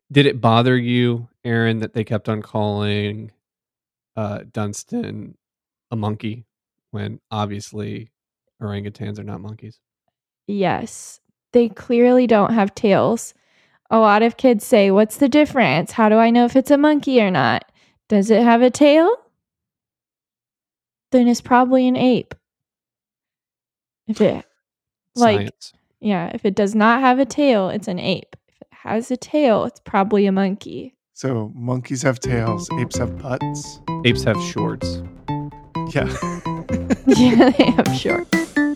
Did it bother you, Aaron, that they kept on calling, Dunstan a monkey when obviously orangutans are not monkeys? Yes. They clearly don't have tails. A lot of kids say, "What's the difference? How do I know if it's a monkey or not? Does it have a tail? Then it's probably an ape." If it like Science. yeah, if it does not have a tail, it's an ape. If it has a tail, it's probably a monkey. So monkeys have tails, apes have butts. Apes have shorts. Yeah. Yeah, they have short.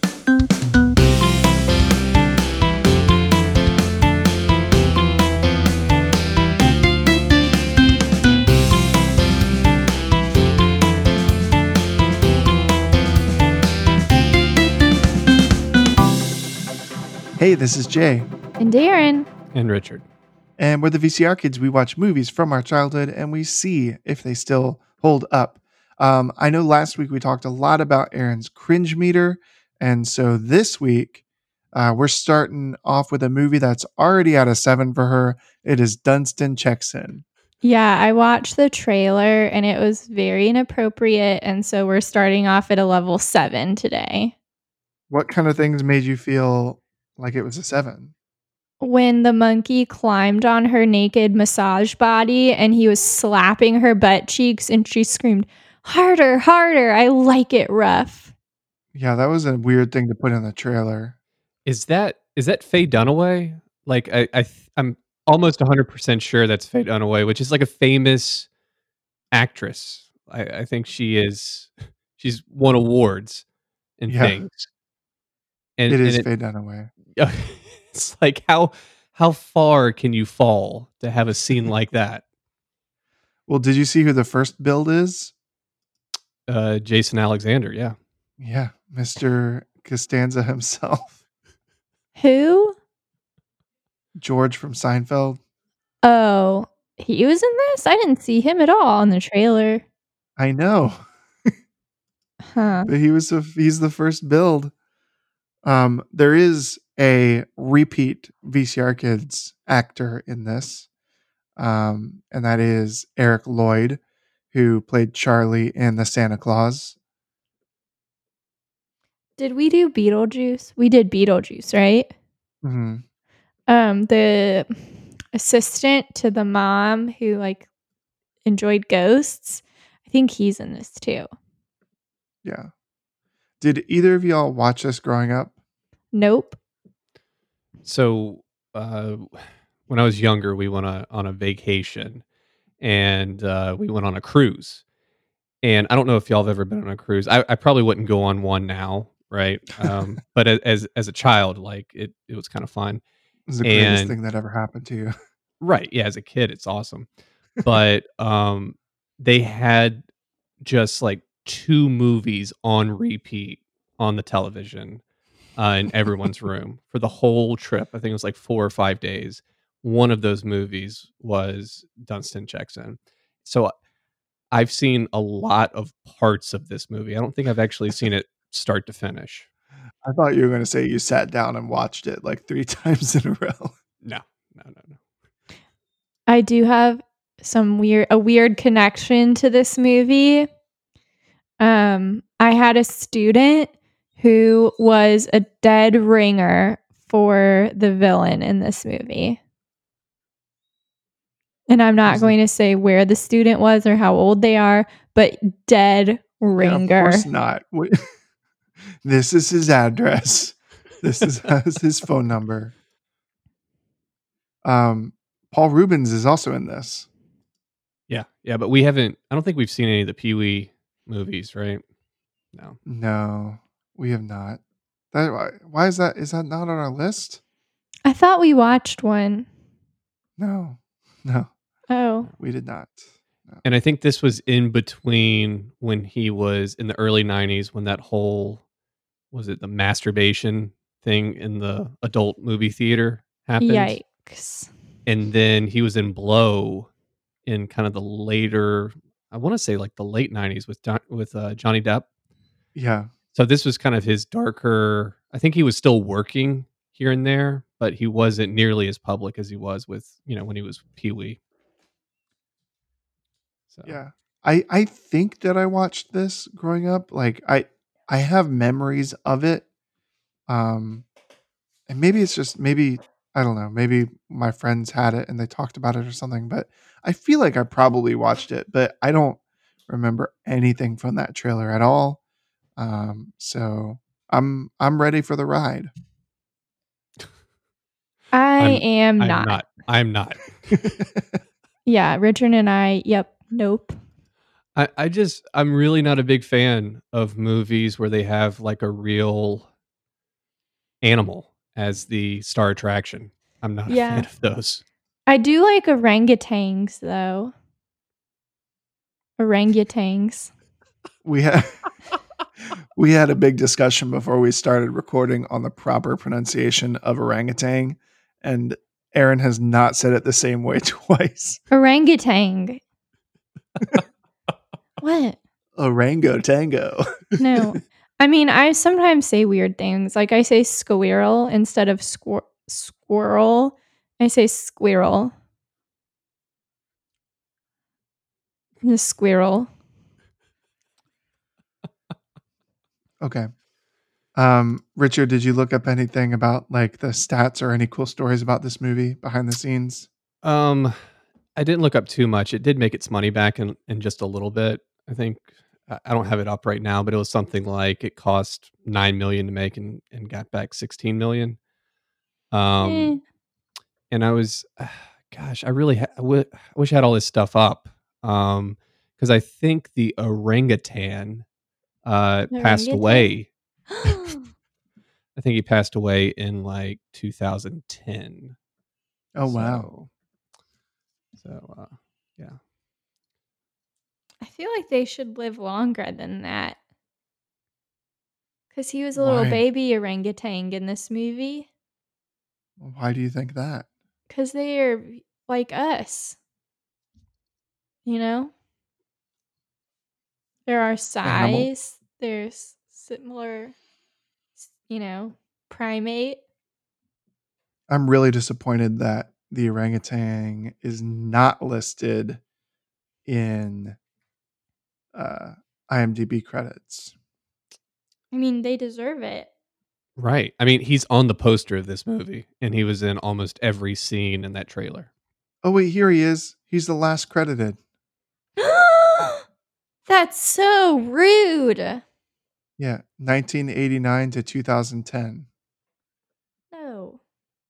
Hey, this is Jay. And Darren. And Richard. And we're the VCR kids. We watch movies from our childhood and we see if they still hold up. I know last week we talked a lot about Aaron's cringe meter. And so this week, we're starting off with a movie that's already at a 7 for her. It is Dunstan Checks In. Yeah, I watched the trailer and it was very inappropriate. And so we're starting off at a level 7 today. What kind of things made you feel like it was a 7? When the monkey climbed on her naked massage body and he was slapping her butt cheeks and she screamed, "Harder, harder, I like it rough." Yeah, that was a weird thing to put in the trailer. Is that Faye Dunaway? Like I'm almost 100% sure that's Faye Dunaway, which is like a famous actress. I think she's won awards and things. And it is Faye Dunaway. It's like how far can you fall to have a scene like that? Well, did you see who the first build is? Jason Alexander, yeah. Yeah, Mr. Costanza himself. Who? George from Seinfeld. Oh, he was in this? I didn't see him at all in the trailer. I know. Huh. But he's the first build. There is a repeat VCR Kids actor in this. And that is Eric Lloyd, who played Charlie in The Santa Claus. Did we do Beetlejuice? We did Beetlejuice, right? Mm-hmm. The assistant to the mom who like enjoyed ghosts, I think he's in this too. Yeah. Did either of y'all watch this growing up? Nope. So when I was younger, we went on a vacation and we went on a cruise. And I don't know if y'all have ever been on a cruise. I probably wouldn't go on one now, right? But as a child, like it was kind of fun. It was the greatest thing that ever happened to you. Right. Yeah, as a kid, it's awesome. But they had just like 2 movies on repeat on the television in everyone's room for the whole trip. I think it was like 4 or 5 days. One of those movies was Dunstan Checks In. So I've seen a lot of parts of this movie. I don't think I've actually seen it start to finish. I thought you were going to say you sat down and watched it like 3 times in a row. No. I do have a weird connection to this movie. I had a student who was a dead ringer for the villain in this movie. And I'm not going to say where the student was or how old they are, but dead ringer. Yeah, of course not. This is his address. This is his phone number. Paul Reubens is also in this. Yeah, but I don't think we've seen any of the Pee-wee movies, right? No, we have not. Why is that? Is that not on our list? I thought we watched one. No. Oh. We did not. No. And I think this was in between when he was in the early 90s when that whole, was it the masturbation thing in the adult movie theater happened? Yikes. And then he was in Blow in kind of the later, I want to say like the late 90s with Johnny Depp. Yeah. So this was kind of his darker, I think he was still working here and there, but he wasn't nearly as public as he was with, when he was Pee-wee. So Yeah. I think that I watched this growing up. Like I have memories of it. Um and maybe it's just maybe I don't know, maybe my friends had it and they talked about it or something, but I feel like I probably watched it, but I don't remember anything from that trailer at all. So I'm ready for the ride. I I'm am I'm not. not. I'm not. Yeah, Richard and I, yep, nope. I'm really not a big fan of movies where they have like a real animal as the star attraction. I'm not a fan Yeah. of those. I do like orangutans though. Orangutans. we had we had a big discussion before we started recording on the proper pronunciation of orangutan, and Aaron has not said it the same way twice. Orangutan. What? Orango tango. No. I mean, I sometimes say weird things. Like I say squirrel instead of squirrel. I say squirrel. The squirrel. Okay. Richard, did you look up anything about like the stats or any cool stories about this movie behind the scenes? Um, I didn't look up too much. It did make its money back in just a little bit. I think I don't have it up right now, but it was something like it cost 9 million to make and got back 16 million. Eh. And I was, gosh, I really I wish I had all this stuff up. Because I think the orangutan passed Orangutan? away. I think he passed away in like 2010. Oh wow. So yeah. I feel like they should live longer than that. Because he was a little Why? baby orangutan in this movie. Why do you think that? Because they are like us. You know? They're our Animal? size. They're similar, primate. I'm really disappointed that the orangutan is not listed in IMDb credits. I mean, they deserve it. Right. I mean, he's on the poster of this movie, and he was in almost every scene in that trailer. Oh wait, here he is. He's the last credited. That's so rude. Yeah, 1989 to 2010. No.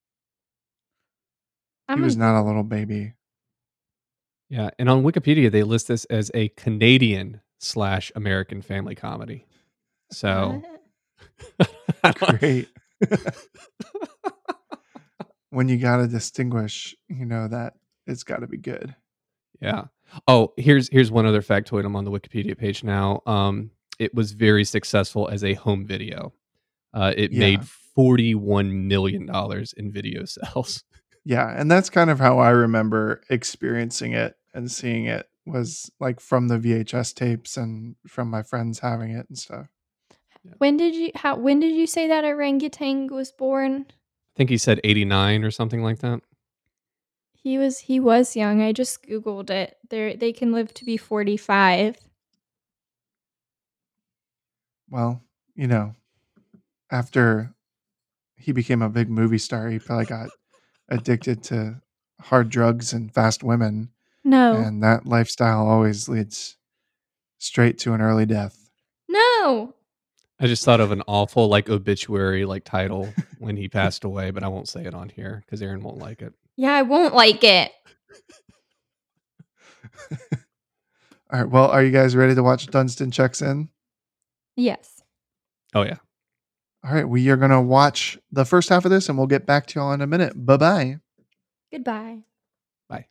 He was not a little baby. Yeah, and on Wikipedia they list this as a Canadian/American family comedy. So Great. When you gotta distinguish, that it's got to be good. Yeah. Oh, here's one other factoid. I'm on the Wikipedia page now. It was very successful as a home video. It Yeah. made $41 million in video sales. Yeah, and that's kind of how I remember experiencing it and seeing it, was like from the VHS tapes and from my friends having it and stuff. When did you say that orangutan was born? I think he said 89 or something like that. He was young. I just Googled it. They can live to be 45. Well, after he became a big movie star, he probably got addicted to hard drugs and fast women. No. And that lifestyle always leads straight to an early death. No. I just thought of an awful like obituary like title when he passed away, but I won't say it on here because Aaron won't like it. Yeah, I won't like it. All right. Well, are you guys ready to watch Dunstan Checks In? Yes. Oh yeah. All right. We are going to watch the first half of this and we'll get back to y'all in a minute. Bye-bye. Goodbye. Bye.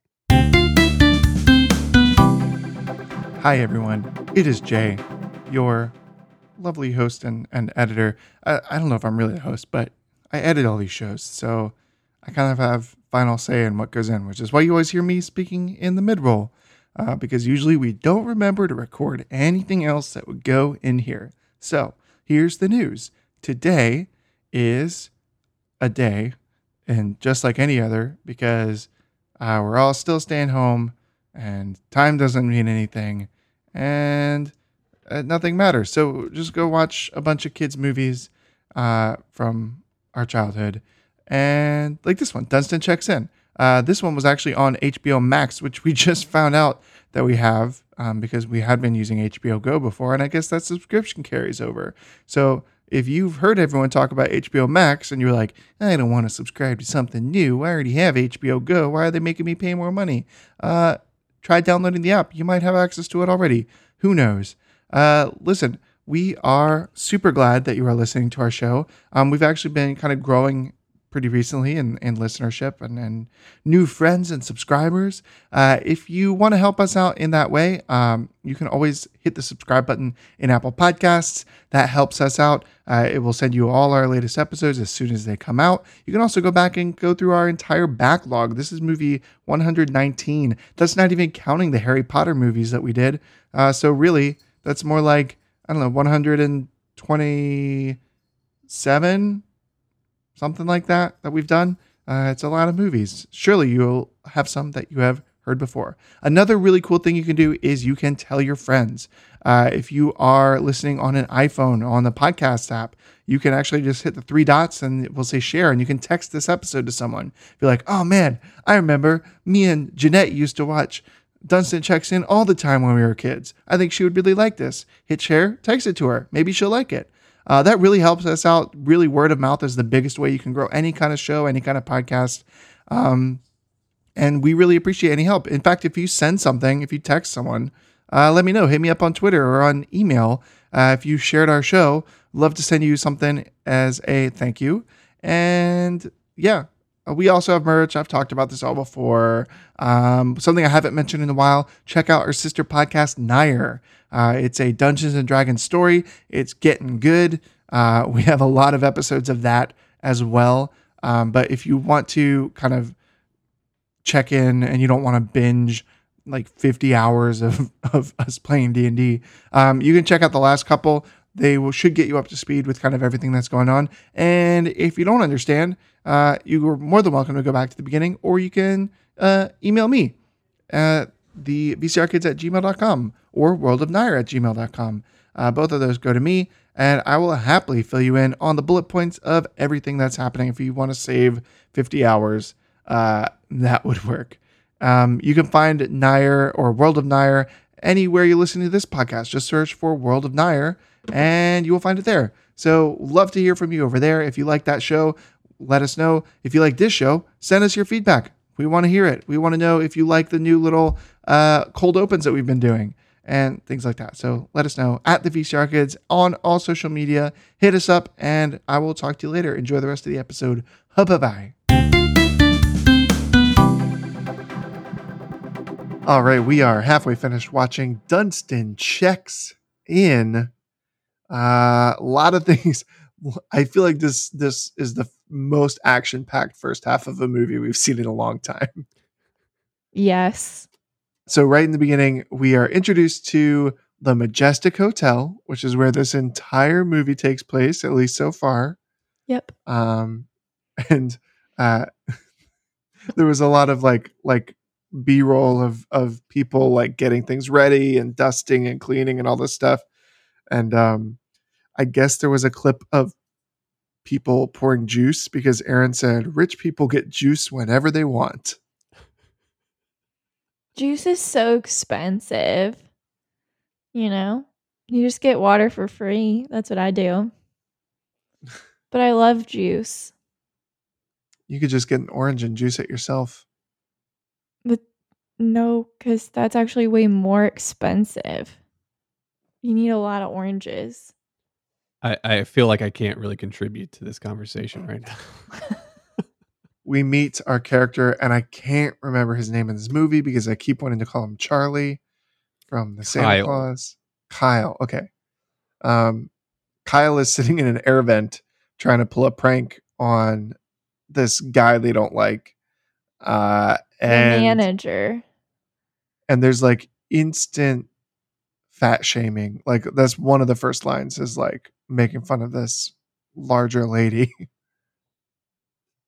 Hi, everyone. It is Jay, your lovely host and editor. I don't know if I'm really a host, but I edit all these shows. So I kind of have final say in what goes in, which is why you always hear me speaking in the mid-roll. Because usually we don't remember to record anything else that would go in here. So here's the news. Today is a day and just like any other, because we're all still staying home and time doesn't mean anything and nothing matters. So just go watch a bunch of kids' movies from our childhood. And like this one, Dunstan Checks In. This one was actually on HBO Max, which we just found out that we have because we had been using HBO Go before. And I guess that subscription carries over. So if you've heard everyone talk about HBO Max and you're like, I don't want to subscribe to something new. I already have HBO Go. Why are they making me pay more money? Try downloading the app. You might have access to it already. Who knows? Listen, we are super glad that you are listening to our show. We've actually been kind of growing pretty recently in listenership and new friends and subscribers. If you want to help us out in that way, you can always hit the subscribe button in Apple Podcasts. That helps us out. It will send you all our latest episodes as soon as they come out. You can also go back and go through our entire backlog. This is movie 119. That's not even counting the Harry Potter movies that we did. So really, that's more like, I don't know, 127, something like that we've done. It's a lot of movies. Surely you'll have some that you have heard before. Another really cool thing you can do is you can tell your friends. If you are listening on an iPhone on the podcast app, you can actually just hit the 3 dots and it will say share, and you can text this episode to someone. Be like, oh man, I remember me and Jeanette used to watch Dunstan Checks In all the time when we were kids. I think she would really like this. Hit share, text it to her. Maybe she'll like it. That really helps us out. Really, word of mouth is the biggest way you can grow any kind of show, any kind of podcast. And we really appreciate any help. In fact, if you send something, if you text someone, let me know. Hit me up on Twitter or on email. If you shared our show, love to send you something as a thank you. And yeah, we also have merch. I've talked about this all before. Something I haven't mentioned in a while. Check out our sister podcast, Nair. It's a Dungeons and Dragons story. It's getting good. We have a lot of episodes of that as well. But if you want to kind of check in and you don't want to binge like 50 hours of us playing D&D, you can check out the last couple. They should get you up to speed with kind of everything that's going on. And if you don't understand, you are more than welcome to go back to the beginning, or you can email me at the vcrkids@gmail.com or worldofnair@gmail.com. Both of those go to me, and I will happily fill you in on the bullet points of everything that's happening. If you want to save 50 hours, that would work. You can find Nair or World of Nair anywhere you listen to this podcast. Just search for World of Nair and you will find it there. So love to hear from you over there. If you like that show, let us know. If you like this show, send us your feedback. We want to hear it. We want to know if you like the new little cold opens that we've been doing and things like that. So let us know at the VCR Kids on all social media. Hit us up and I will talk to you later. Enjoy the rest of the episode. Bye-bye. All right, we are halfway finished watching Dunstan Checks In. A lot of things. I feel like this is the most action-packed first half of a movie we've seen in a long time. Yes. So right in the beginning, we are introduced to the Majestic Hotel, which is where this entire movie takes place, at least so far. Yep. And there was a lot of like B-roll of people like getting things ready and dusting and cleaning and all this stuff. And I guess there was a clip of people pouring juice because Aaron said rich people get juice whenever they want. Juice is so expensive. You know, you just get water for free. That's what I do. But I love juice. You could just get an orange and juice it yourself. But no, because that's actually way more expensive. You need a lot of oranges. I feel like I can't really contribute to this conversation right now. We meet our character, and I can't remember his name in this movie because I keep wanting to call him Charlie from the Santa Claus. Kyle. Okay. Kyle is sitting in an air vent trying to pull a prank on this guy they don't like. The manager. And there's like instant fat shaming. Like that's one of the first lines is like making fun of this larger lady.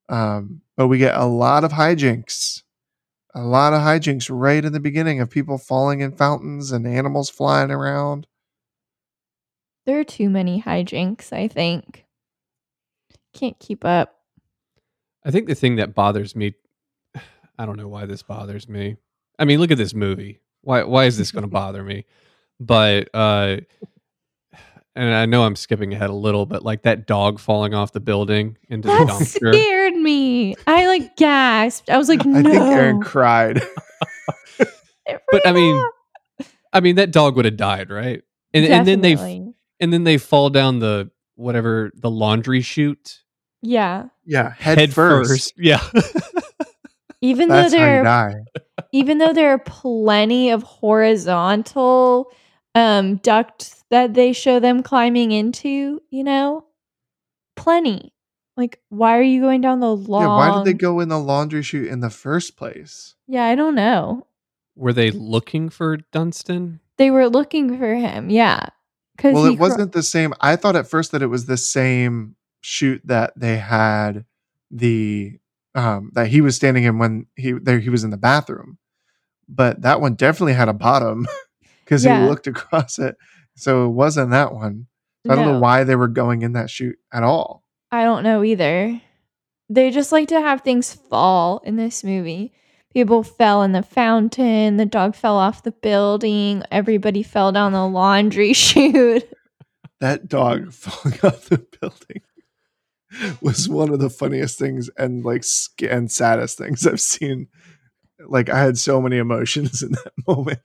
But we get a lot of hijinks. A lot of hijinks right in the beginning of people falling in fountains and animals flying around. There are too many hijinks, I think. Can't keep up. I think the thing that bothers me, I don't know why this bothers me. I mean, look at this movie. Why is this going to bother me? But and I know I'm skipping ahead a little, but like that dog falling off the building into the That dumpster. scared me. I like gasped. I was like, no. I think Aaron cried. But I mean that dog would have died, right? And Definitely. then they fall down the laundry chute. Yeah. Yeah, head first. Yeah. Even That's though how you there die. even though there are plenty of horizontal ducts that they show them climbing into, you know? Plenty. Like, why are you going down the long Yeah, why did they go in the laundry chute in the first place? Yeah, I don't know. Were they looking for Dunstan? They were looking for him, yeah. Well, it wasn't the same. I thought at first that it was the same chute that they had that he was standing in when he was in the bathroom. But that one definitely had a bottom because he looked across it. So it wasn't that one. So I don't know why they were going in that chute at all. I don't know either. They just like to have things fall in this movie. People fell in the fountain, the dog fell off the building, everybody fell down the laundry chute. That dog falling off the building was one of the funniest things and and saddest things I've seen. Like, I had so many emotions in that moment.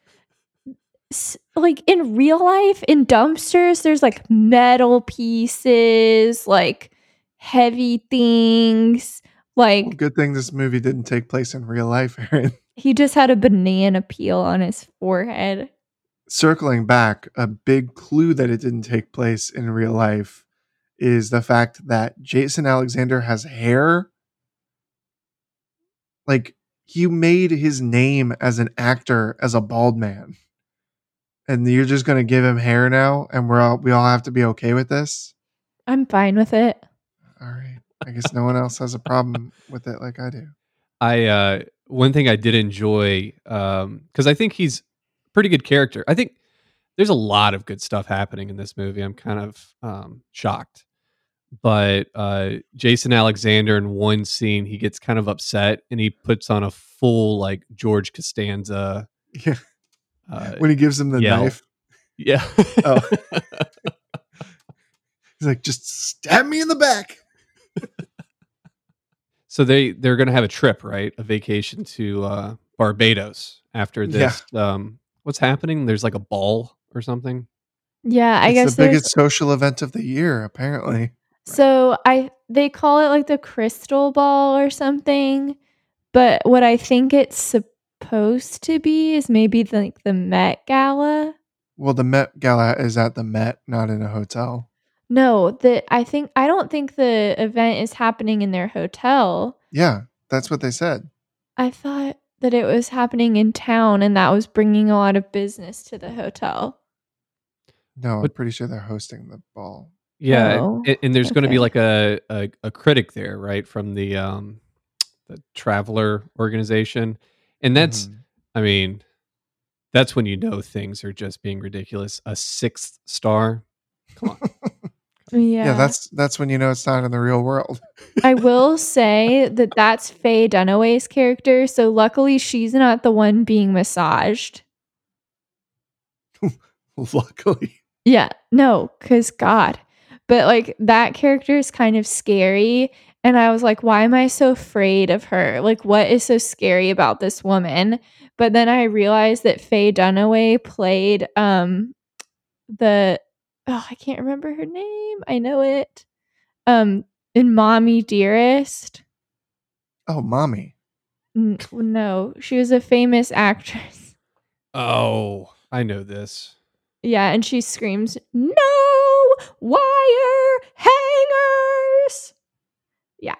Like in real life, in dumpsters, there's like metal pieces, like heavy things. Like, well, good thing this movie didn't take place in real life, Aaron. He just had a banana peel on his forehead. Circling back, a big clue that it didn't take place in real life is the fact that Jason Alexander has hair. Like, he made his name as an actor as a bald man. And you're just going to give him hair now and we all have to be okay with this? I'm fine with it. All right. I guess no one else has a problem with it like I do. One thing I did enjoy, because I think he's a pretty good character. I think there's a lot of good stuff happening in this movie. I'm kind of shocked. But Jason Alexander, in one scene, he gets kind of upset and he puts on a full like George Costanza. Yeah. When he gives him the knife. Yeah. Oh. He's like, just stab me in the back. So they're going to have a trip, right? A vacation to Barbados after this. Yeah. What's happening? There's like a ball or something. Yeah, I guess it's the biggest social event of the year, apparently. So they call it like the crystal ball or something. But what I think it's supposed to be is maybe like the Met Gala. Well, the Met Gala is at the Met, not in a hotel. No, I don't think the event is happening in their hotel. Yeah, that's what they said. I thought that it was happening in town and that was bringing a lot of business to the hotel. No, I'm pretty sure they're hosting the ball. Yeah, and there's going to be like a critic there, right, from the Traveler organization, and that's, I mean, that's when you know things are just being ridiculous. A 6th star, come on. Yeah, that's when you know it's not in the real world. I will say that that's Faye Dunaway's character, so luckily she's not the one being massaged. Luckily. Yeah, no, because God. But like that character is kind of scary. And I was like, why am I so afraid of her? Like, what is so scary about this woman? But then I realized that Faye Dunaway played I can't remember her name. I know it. In Mommy Dearest. Oh, Mommy. No, she was a famous actress. Oh, I know this. Yeah, and she screams, "No wire hangers!" Yeah.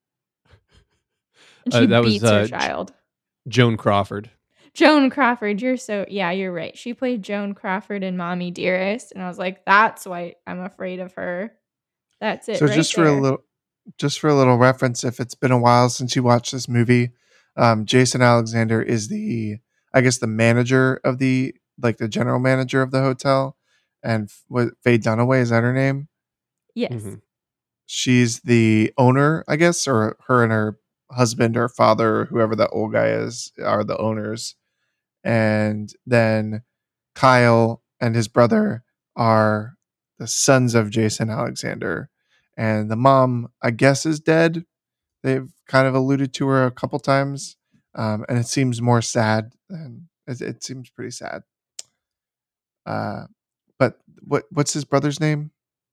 And she beats her child. Joan Crawford. Joan Crawford, you're right. She played Joan Crawford in Mommy Dearest, and I was like, that's why I'm afraid of her. That's it. So right just there. for a little just for a little reference, if it's been a while since you watched this movie, Jason Alexander is I guess, the manager of the general manager of the hotel, and what Faye Dunaway, is that her name? Yes. Mhm. She's the owner, I guess, or her and her husband or father, or whoever that old guy is, are the owners. And then Kyle and his brother are the sons of Jason Alexander. And the mom, I guess, is dead. They've kind of alluded to her a couple times. And it seems more sad than it seems pretty sad. Uh, but what's his brother's name?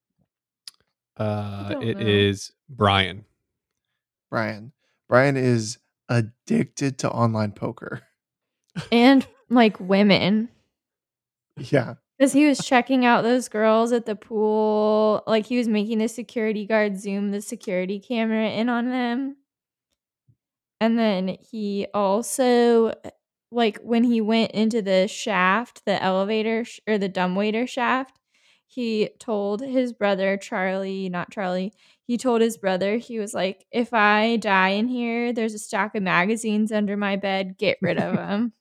I don't It know. is Brian. Brian. Brian is addicted to online poker. And like women. Yeah. Because he was checking out those girls at the pool. Like he was making the security guard zoom the security camera in on them. And then he also, like, when he went into the shaft, the elevator or the dumbwaiter shaft, he told his brother, Charlie, not Charlie, he told his brother, he was like, if I die in here, there's a stack of magazines under my bed. Get rid of them.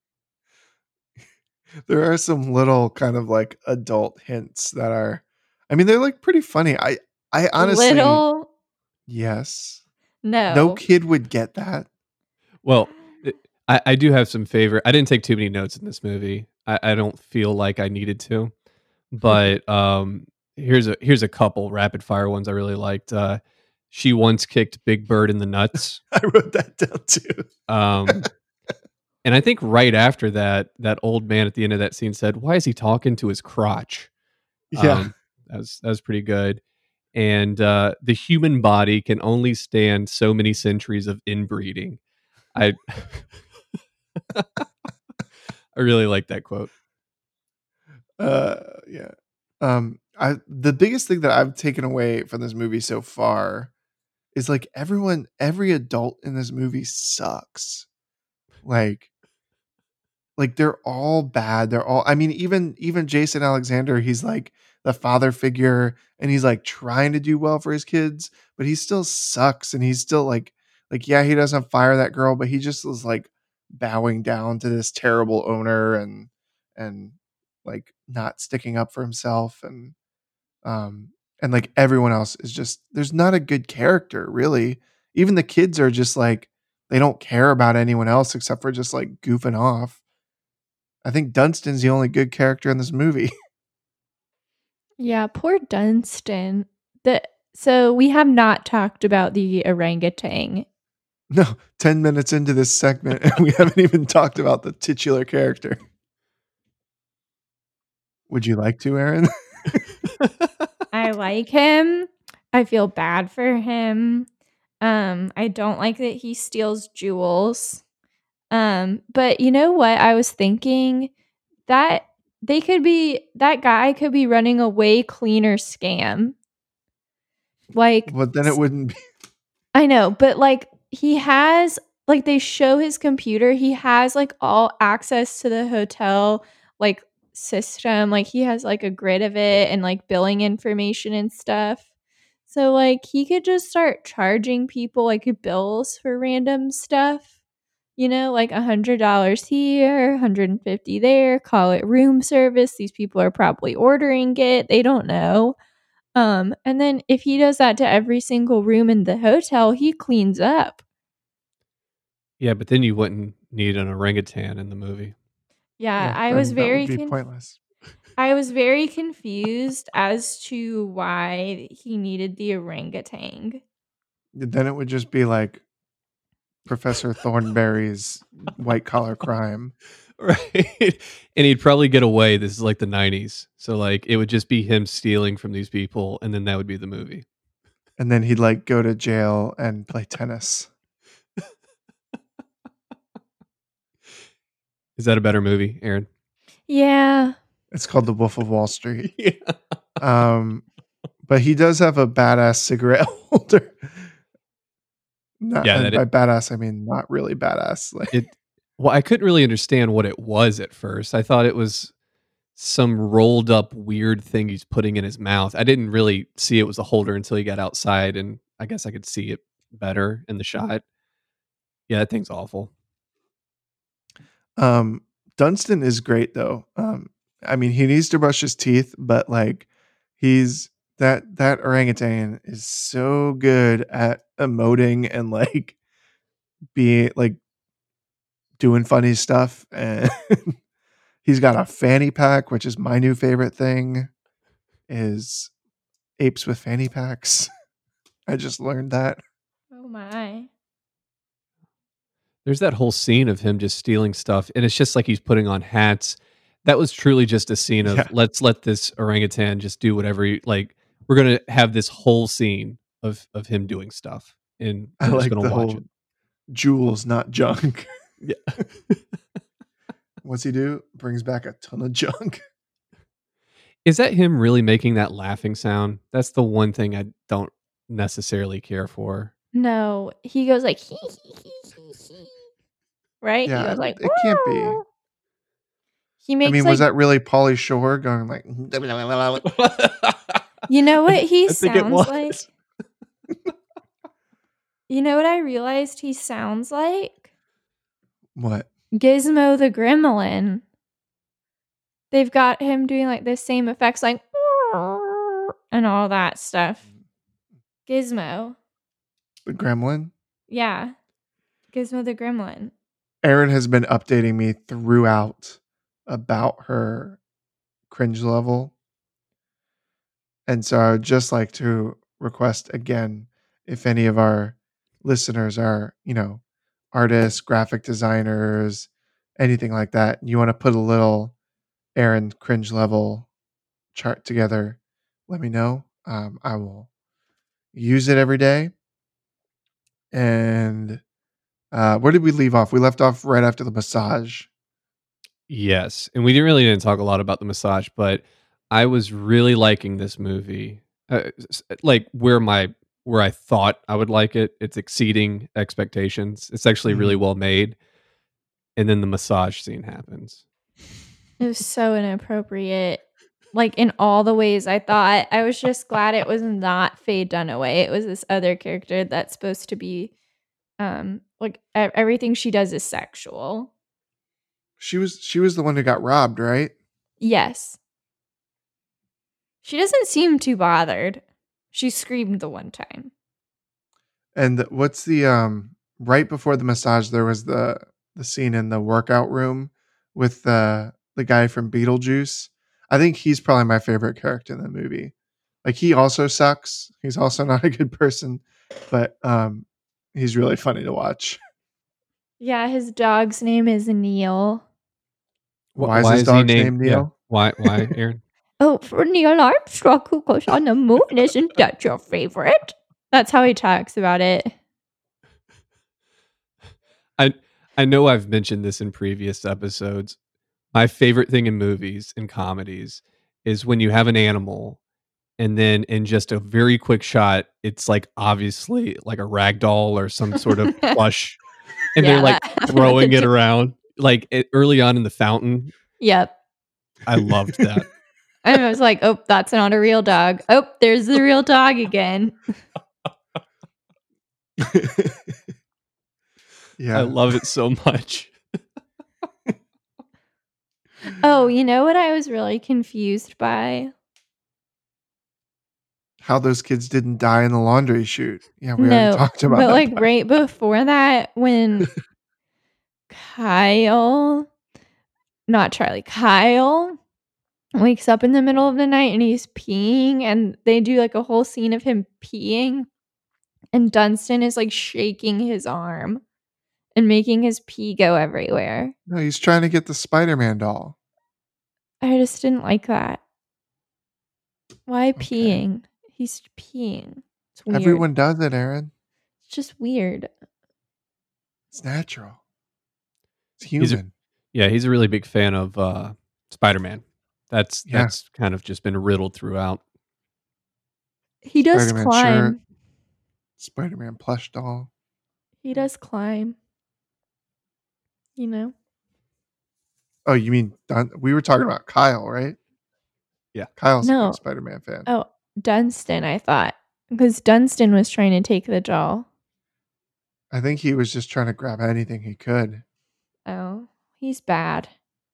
There are some little kind of like adult hints that are, I mean, they're like pretty funny. I honestly, Little, yes. No no. kid would get that. Well, I do have some favorite. I didn't take too many notes in this movie. I don't feel like I needed to, but here's a couple rapid fire ones I really liked. She once kicked Big Bird in the nuts. I wrote that down too. Um, and I think right after that, that old man at the end of that scene said, "Why is he talking to his crotch?" Yeah. That was pretty good. And the human body can only stand so many centuries of inbreeding. I I really like that quote. Yeah. The biggest thing that I've taken away from this movie so far is like every adult in this movie sucks. Like they're all bad. They're all, I mean, even Jason Alexander, he's like the father figure and he's like trying to do well for his kids, but he still sucks and he's still like yeah, he doesn't fire that girl, but he just is like bowing down to this terrible owner and like not sticking up for himself um and like everyone else is just, there's not a good character really. Even the kids are just like, they don't care about anyone else except for just like goofing off. I think Dunstan's the only good character in this movie. Yeah, poor Dunstan. So we have not talked about the orangutan. No, 10 minutes into this segment, and we haven't even talked about the titular character. Would you like to, Aaron? I like him. I feel bad for him. I don't like that he steals jewels. But you know what? I was thinking that that guy could be running a way cleaner scam. Like But then it wouldn't be. I know, but like he has like they show his computer, he has like all access to the hotel like system. Like he has like a grid of it and like billing information and stuff. So like he could just start charging people like bills for random stuff. You know, like $100 here, 150 there, call it room service. These people are probably ordering it. They don't know. And then if he does that to every single room in the hotel, he cleans up. Yeah, but then you wouldn't need an orangutan in the movie. Yeah, Yeah, then that would be pointless. I was very confused as to why he needed the orangutan. Then it would just be like Professor Thornberry's white collar crime. Right. And he'd probably get away. This is like the 90s. So like it would just be him stealing from these people and then that would be the movie. And then he'd like go to jail and play tennis. Is that a better movie, Aaron? Yeah. It's called The Wolf of Wall Street. Yeah. But he does have a badass cigarette holder. Not, Yeah, and that by badass, I mean not really badass. Like, well, I couldn't really understand what it was at first. I thought it was some rolled up weird thing he's putting in his mouth. I didn't really see it was a holder until he got outside and I guess I could see it better in the shot. Yeah, that thing's awful. Dunstan is great though. I mean, he needs to brush his teeth, but like he's that orangutan is so good at emoting and like being like doing funny stuff. And he's got a fanny pack, which is my new favorite thing, is apes with fanny packs. I just learned that. Oh my. There's that whole scene of him just stealing stuff, and it's just like he's putting on hats. That was truly just a scene of Yeah. let's let this orangutan just do whatever he like. We're gonna have this whole scene of him doing stuff, and I we're just like gonna the watch whole it. jewels, not junk. Yeah. What's he do? Brings back a ton of junk. Is that him really making that laughing sound? That's the one thing I don't necessarily care for. No, he goes like he. Right? He Yeah, goes like it can't be. "Woo." He I makes mean, like was that really Pauly Shore going like? you know what he I think it sounds like? was. You know what I realized he sounds like? What? Gizmo the Gremlin. They've got him doing like the same effects like and all that stuff. Gizmo. The Gremlin? Yeah. Gizmo the Gremlin. Erin has been updating me throughout about her cringe level. And so I would just like to request again if any of our listeners are, artists, graphic designers, anything like that, you want to put a little Erin cringe level chart together, let me know. I will use it every day. And where did we leave off? We left off right after the massage. Yes, and we didn't talk a lot about the massage, but I was really liking this movie. Like where I thought I would like it, it's exceeding expectations. It's actually really well made, and then the massage scene happens. It was so inappropriate. Like in all the ways I thought. I was just glad it was not Faye Dunaway. It was this other character that's supposed to be like everything she does is sexual. She was the one who got robbed, right? Yes. She doesn't seem too bothered. She screamed the one time. And what's the right before the massage there was the scene in the workout room with the guy from Beetlejuice. I think he's probably my favorite character in the movie. Like he also sucks. He's also not a good person, but he's really funny to watch. Yeah, his dog's name is Neil. Why is his dog's name Neil? Yeah. Why, Aaron? Oh, for Neil Armstrong, who goes on the moon, isn't that your favorite? That's how he talks about it. I know I've mentioned this in previous episodes. My favorite thing in movies and comedies is when you have an animal and then in just a very quick shot, it's like obviously like a rag doll or some sort of plush, and they're like throwing it around like early on in the fountain. Yep. I loved that. I was like, oh, that's not a real dog. Oh, there's the real dog again. Yeah. I love it so much. Oh, you know what I was really confused by? How those kids didn't die in the laundry chute. Yeah, we already No, talked about but that like part. right before that, when Kyle wakes up in the middle of the night and he's peeing, and they do like a whole scene of him peeing, and Dunstan is like shaking his arm and making his pee go everywhere. No, he's trying to get the Spider-Man doll. I just didn't like that. Why Okay. peeing? He's peeing. It's weird. Everyone does it, Aaron. It's just weird. It's natural. It's human. He's a really big fan of Spider-Man. That's Yeah. kind of just been riddled throughout. He does Spider-Man climb. shirt. Spider-Man plush doll. He does climb. You know? Oh, you mean we were talking about Kyle, right? Yeah. Kyle's a No. big Spider-Man fan. Oh, Dunstan, I thought. Because Dunstan was trying to take the doll. I think he was just trying to grab anything he could. Oh, he's bad.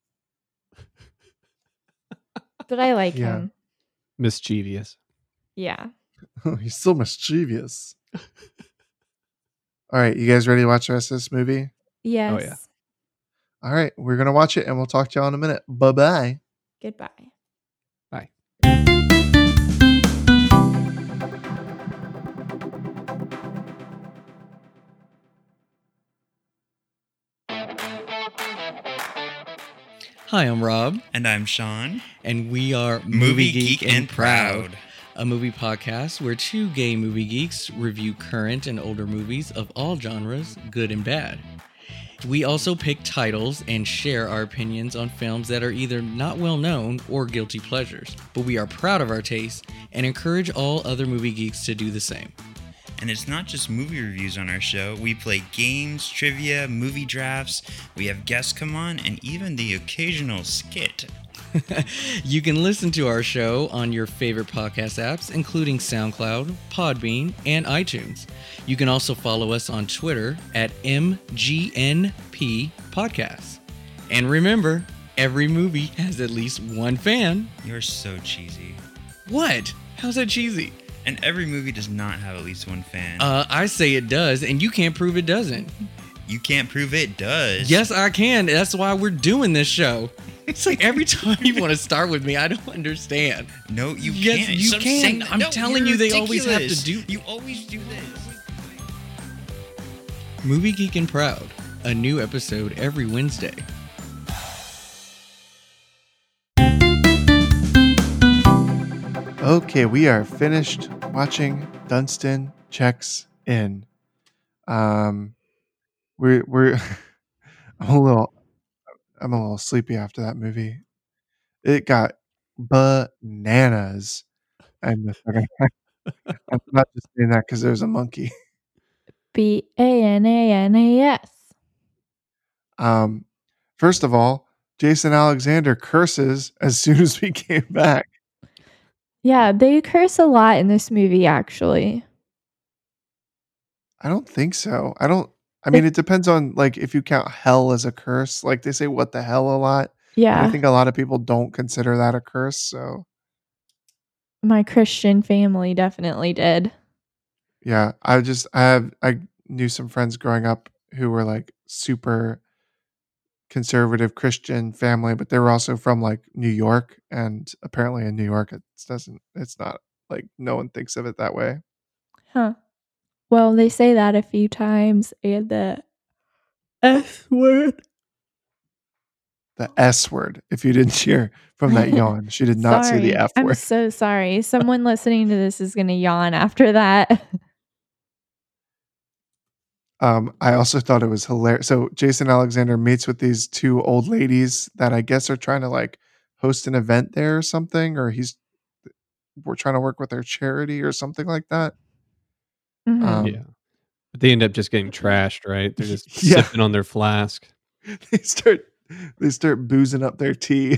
But I like Yeah. him. Mischievous. Yeah. He's so mischievous. All right, you guys ready to watch the rest of this movie? Yes. Oh, yeah. All right, we're going to watch it and we'll talk to y'all in a minute. Bye-bye. Goodbye. Bye. Hi, I'm Rob, And I'm Sean. and we are Movie Geek and Proud. a movie podcast where two gay movie geeks review current and older movies of all genres, good and bad. We also pick titles and share our opinions on films that are either not well known or guilty pleasures, but we are proud of our taste and encourage all other movie geeks to do the same. And it's not just movie reviews on our show. We play games, trivia, movie drafts. We have guests come on, and even the occasional skit. You can listen to our show on your favorite podcast apps, including SoundCloud, Podbean, and iTunes. You can also follow us on Twitter at MGNP Podcasts. And remember, every movie has at least one fan. You're so cheesy. What? How's that cheesy? And every movie does not have at least one fan. I say it does, and you can't prove it doesn't. You can't prove it does. Yes, I can. That's why we're doing this show. It's like every time you want to start with me, I don't understand. No, you Yes, can't. you Stop can. saying that. I'm No, telling you're you, they always have to ridiculous. do- You always do this. Movie Geek and Proud, a new episode every Wednesday. Okay, we are finished watching Dunstan Checks In. We're I'm a little sleepy after that movie. It got bananas. And the second I'm not just saying that because there's a monkey. Bananas. First of all, Jason Alexander curses as soon as we came back. Yeah, they curse a lot in this movie, actually. I don't think so. I mean, it depends on like if you count hell as a curse. Like they say what the hell a lot. But I Yeah, think a lot of people don't consider that a curse. So my Christian family definitely did. yeah, I knew some friends growing up who were like super conservative Christian family, but they were also from like New York, and apparently in New York it's not like no one thinks of it that way. Huh. Well, they say that a few times, and the S word. The S word, if you didn't hear from that yawn. She did not say the Sorry. F I'm word. so sorry. Someone listening to this is going to yawn after that. I also thought it was hilarious. So Jason Alexander meets with these two old ladies that I guess are trying to like host an event there or something, or we're trying to work with their charity or something like that. Mhm. Yeah. But they end up just getting trashed, right? They're just Yeah. sipping on their flask. They start boozing up their tea.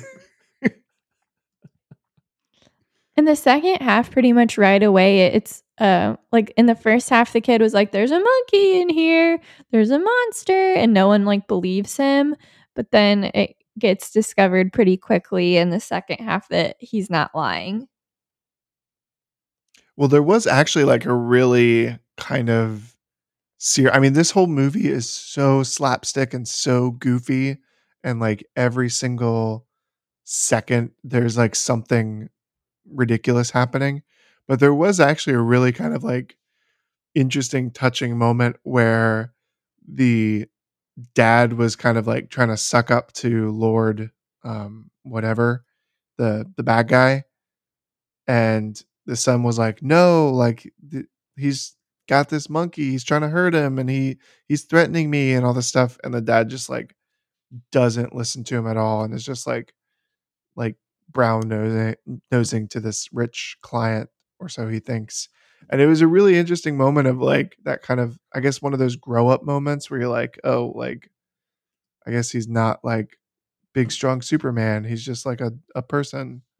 In the second half, pretty much right away, it's like in the first half, the kid was like, "There's a monkey in here. There's a monster," and no one like believes him. But then it gets discovered pretty quickly in the second half that he's not lying. Well, there was actually like a really kind of I mean, this whole movie is so slapstick and so goofy, and like every single second there's like something ridiculous happening. But there was actually a really kind of like interesting, touching moment where the dad was kind of like trying to suck up to Lord whatever, the bad guy, and the son was like, no, like he's got this monkey, he's trying to hurt him, and he's threatening me and all this stuff, and the dad just like doesn't listen to him at all and is just like brown nosing to this rich client, or so he thinks. And it was a really interesting moment of like that kind of, I guess, one of those grow up moments where you're like, oh, like I guess he's not like big strong Superman, he's just like a person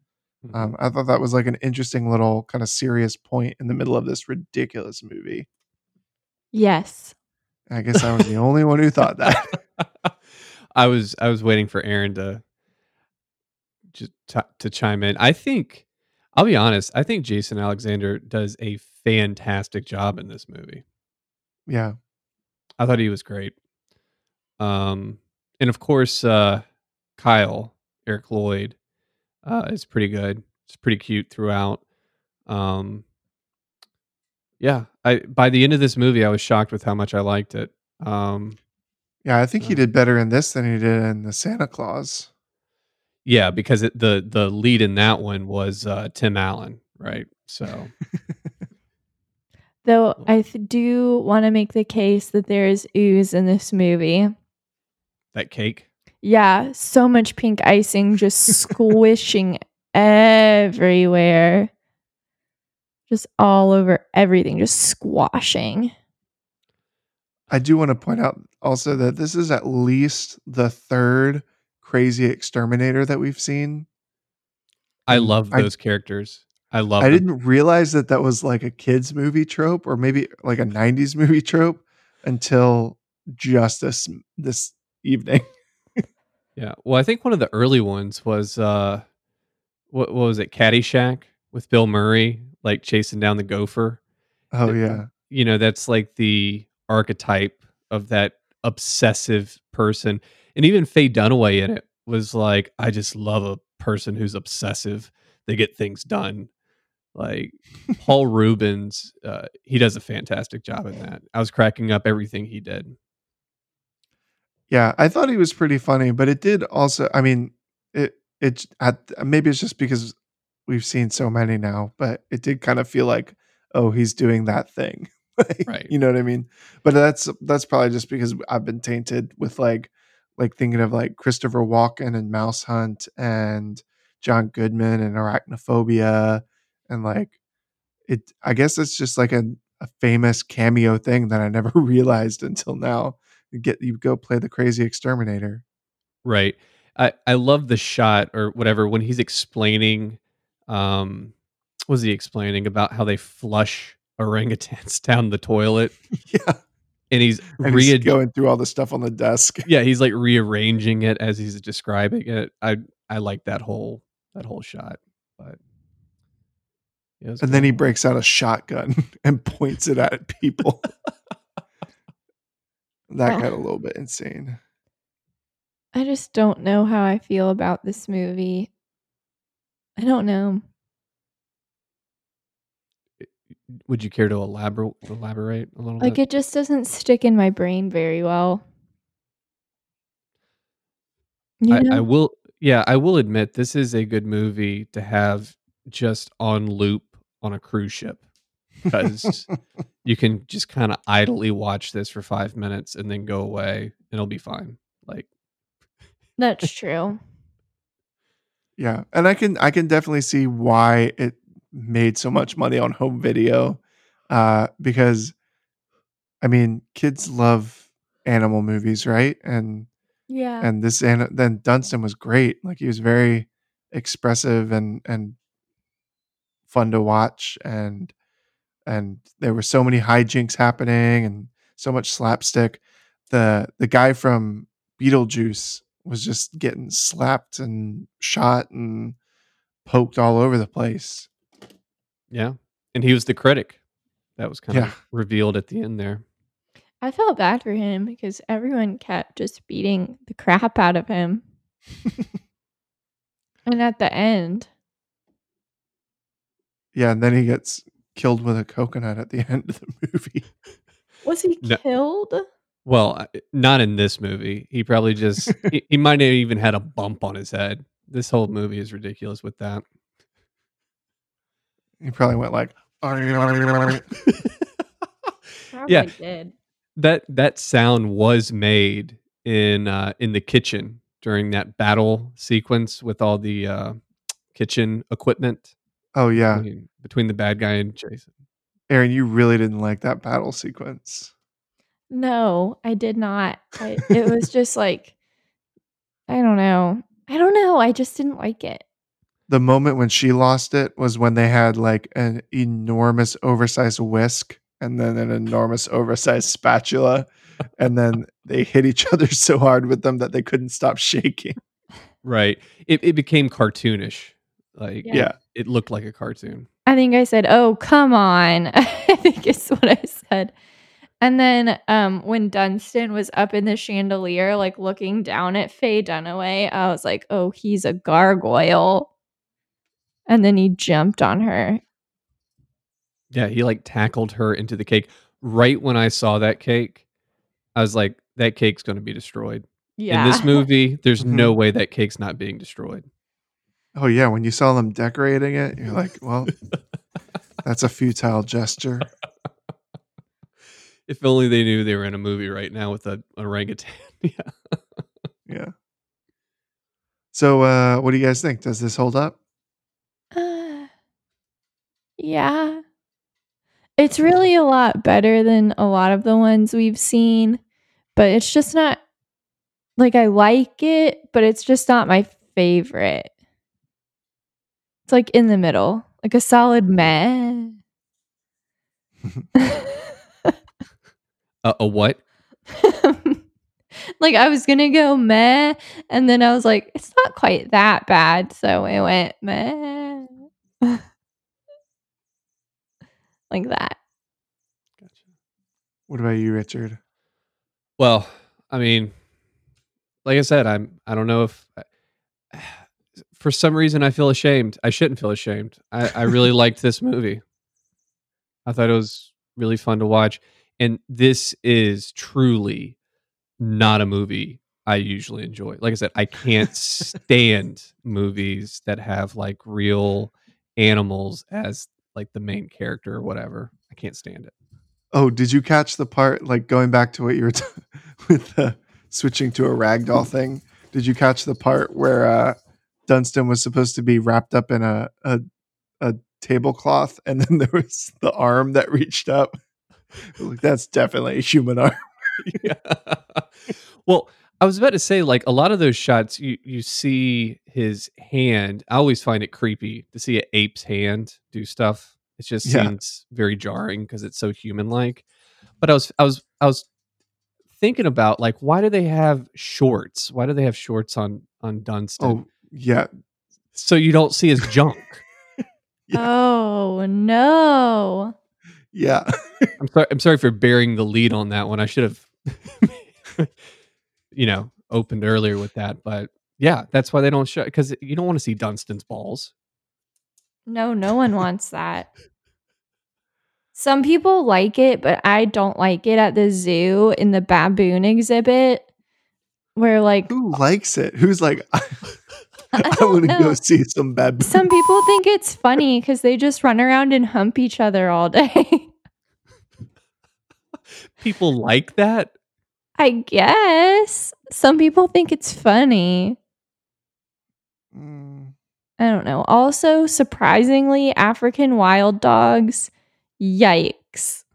Mhm. I thought that was like an interesting little kind of serious point in the middle of this ridiculous movie. Yes. I guess I was the only one who thought that. I was waiting for Aaron to just to chime in. I think I'll be honest. I think Jason Alexander does a fantastic job in this movie. Yeah. I thought he was great. And of course, Kyle Eric Lloyd is pretty good. It's pretty cute throughout. Um, yeah, I by the end of this movie, I was shocked with how much I liked it. Um, Yeah, I think he uh, did better in this than he did in the Santa Claus. yeah, because the lead in that one was Tim Allen, right? So Though I do want to make the case that there is ooze in this movie. that cake. Yeah, so much pink icing just squishing everywhere. Just all over everything, just squashing. I do want to point out also that this is at least the third crazy exterminator that we've seen. I And love those characters. I love I them. didn't realize that that was like a kids movie trope or maybe like a 90s movie trope until just this evening. Yeah. Well, I think one of the early ones was what was it? Caddyshack with Bill Murray, like chasing down the gopher. Oh It- yeah. that's like the archetype of that obsessive person. And even Faye Dunaway in it was like, I just love a person who's obsessive. They get things done. Like Paul Rubens, he does a fantastic job in that. I was cracking up everything he did. Yeah, I thought he was pretty funny, but it did also I mean, maybe it's just because we've seen so many now, but it did kind of feel like, oh, he's doing that thing. Like, Right. you know what I mean? But that's probably just because I've been tainted with like thinking of like Christopher Walken and Mouse Hunt and John Goodman and Arachnophobia and like I guess it's just like a famous cameo thing that I never realized until now. You go play the crazy exterminator. Right. I love the shot or whatever when he's explaining um what was he explaining about how they flush orangutans down the toilet Yeah. and he's And he's going through all the stuff on the desk. yeah, he's like rearranging it as he's describing it. I like that whole shot. But yeah, it was And then he good. breaks out a shotgun and points it at people. That got a little bit insane. I just don't know how I feel about this movie. I don't know. Would you care to elaborate a little Like bit? it just doesn't stick in my brain very well. You I know? will yeah, I will admit this is a good movie to have just on loop on a cruise ship because you can just kind of idly watch this for 5 minutes and then go away and it'll be fine. Like That's true. Yeah, and I can definitely see why it made so much money on home video, because I mean, kids love animal movies, right? Yeah. And then Dunstan was great. Like he was very expressive and fun to watch, and there were so many hijinks happening and so much slapstick. The guy from Beetlejuice was just getting slapped and shot and poked all over the place. yeah. And he was the critic. That was kind Yeah. of revealed at the end there. I felt bad for him because everyone kept just beating the crap out of him. And at the end, Yeah, and then he gets killed with a coconut at the end of the movie. was he No. killed? Well, not in this movie. He probably just he might have even had a bump on his head. This whole movie is ridiculous with that. He probably went like Probably Yeah. did. That sound was made in the kitchen during that battle sequence with all the kitchen equipment Oh yeah. between the bad guy and Jason. Aaron, you really didn't like that battle sequence. No, I did not. It was just like, I don't know. I just didn't like it. The moment when she lost it was when they had like an enormous oversized whisk and then an enormous oversized spatula. And then they hit each other so hard with them that they couldn't stop shaking. Right. It became cartoonish. Like Yeah. Yeah. it looked like a cartoon. I think I said, "Oh, come on." I think is what I said. And then when Dunstan was up in the chandelier, like looking down at Faye Dunaway, I was like, "Oh, he's a gargoyle." And then he jumped on her. Yeah, he like tackled her into the cake. Right when I saw that cake, I was like, that cake's going to be destroyed. Yeah. In this movie, there's no Mhm. way that cake's not being destroyed. Oh yeah, when you saw them decorating it, you're like, well, that's a futile gesture. If only they knew they were in a movie right now with an orangutan. Yeah. Yeah. So what do you guys think? Does this hold up? Yeah. It's really a lot better than a lot of the ones we've seen, but it's just not like I like it, but it's just not my favorite. It's like in the middle, like a solid meh. A what? Like I was gonna go meh, and then I was like, it's not quite that bad, so I went meh, like that. Gotcha. What about you, Richard? Well, I mean, like I said, I don't know if for some reason I feel ashamed. I shouldn't feel ashamed. I really liked this movie. I thought it was really fun to watch. And this is truly not a movie I usually enjoy. Like I said, I can't stand movies that have like real animals as like the main character or whatever. I can't stand it. Oh, did you catch the part like going back to what you were with switching to a ragdoll thing? Did you catch the part where Dunstan was supposed to be wrapped up in a tablecloth, and then there was the arm that reached up? Like, that's definitely a human arm. Yeah. Well, I was about to say, like a lot of those shots, you see his hand. I always find it creepy to see an ape's hand do stuff. It just Yeah. seems very jarring because it's so human like. But I was thinking about like why do they have shorts? Why do they have shorts on Dunstan? Oh, yeah. So you don't see his junk. Yeah. Oh no. Yeah. I'm sorry for bearing the lead on that one. I should have opened earlier with that, but yeah, that's why they don't show because you don't want to see Dunstan's balls. No, no one wants that. Some people like it, but I don't like it at the zoo in the baboon exhibit where like Who likes it? Who's like, I don't want to go know. see some bad. Some people think it's funny because they just run around and hump each other all day. People like that. I guess. Some people think it's funny. Mm, I don't know. Also, surprisingly, African wild dogs, yikes.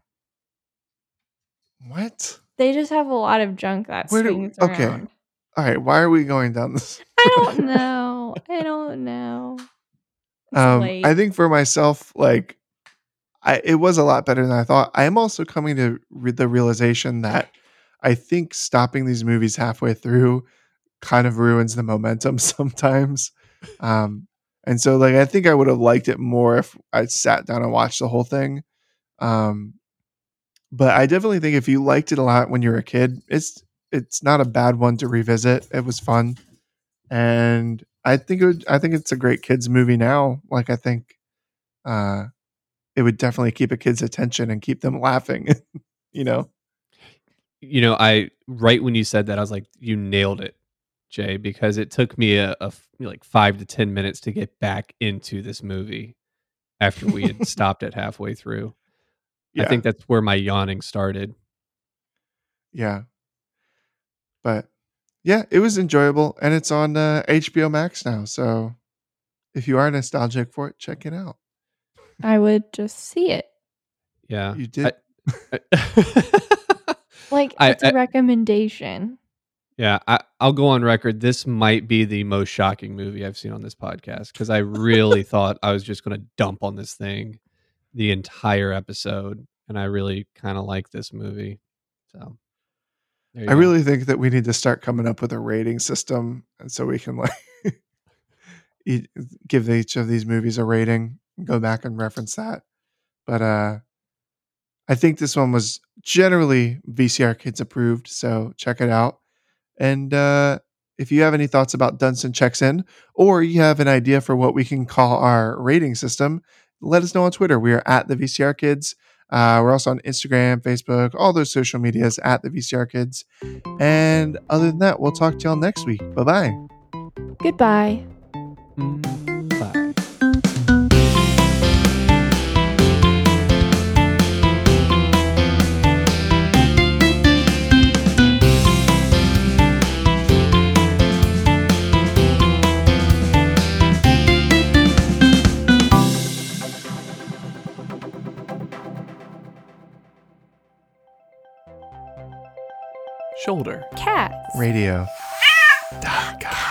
what? They just have a lot of junk that Where do- swings okay. around. All right. Why are we going down this? I don't know. I don't know. It's late. I think for myself, like, it was a lot better than I thought. I am also coming to the realization that I think stopping these movies halfway through kind of ruins the momentum sometimes. And so, like, I think I would have liked it more if I sat down and watched the whole thing. But I definitely think if you liked it a lot when you were a kid, it's not a bad one to revisit. It was fun, and I think it's a great kids movie now. Like, I think it would definitely keep a kid's attention and keep them laughing. You know. I right when you said that, I was like, you nailed it, Jay, because it took me like 5 to 10 minutes to get back into this movie after we had stopped it halfway through. Yeah. I think that's where my yawning started. Yeah. But yeah, it was enjoyable, and it's on HBO Max now. So if you are nostalgic for it, check it out. I would just see it. Yeah. You did. Like, I- it's a recommendation. Yeah, I'll go on record. This might be the most shocking movie I've seen on this podcast because I really thought I was just going to dump on this thing the entire episode, and I really kind of like this movie. So there you I go. really think that we need to start coming up with a rating system, and so we can like give each of these movies a rating and go back and reference that. But I think this one was generally VCR Kids approved, so check it out. And if you have any thoughts about Dunstan Checks In, or you have an idea for what we can call our rating system, let us know on Twitter. We are at the VCR Kids. We're also on Instagram, Facebook, all those social medias at the VCR Kids. And other than that, we'll talk to y'all next week. Bye-bye. Goodbye. Bye. Shoulder. Cats. Radio.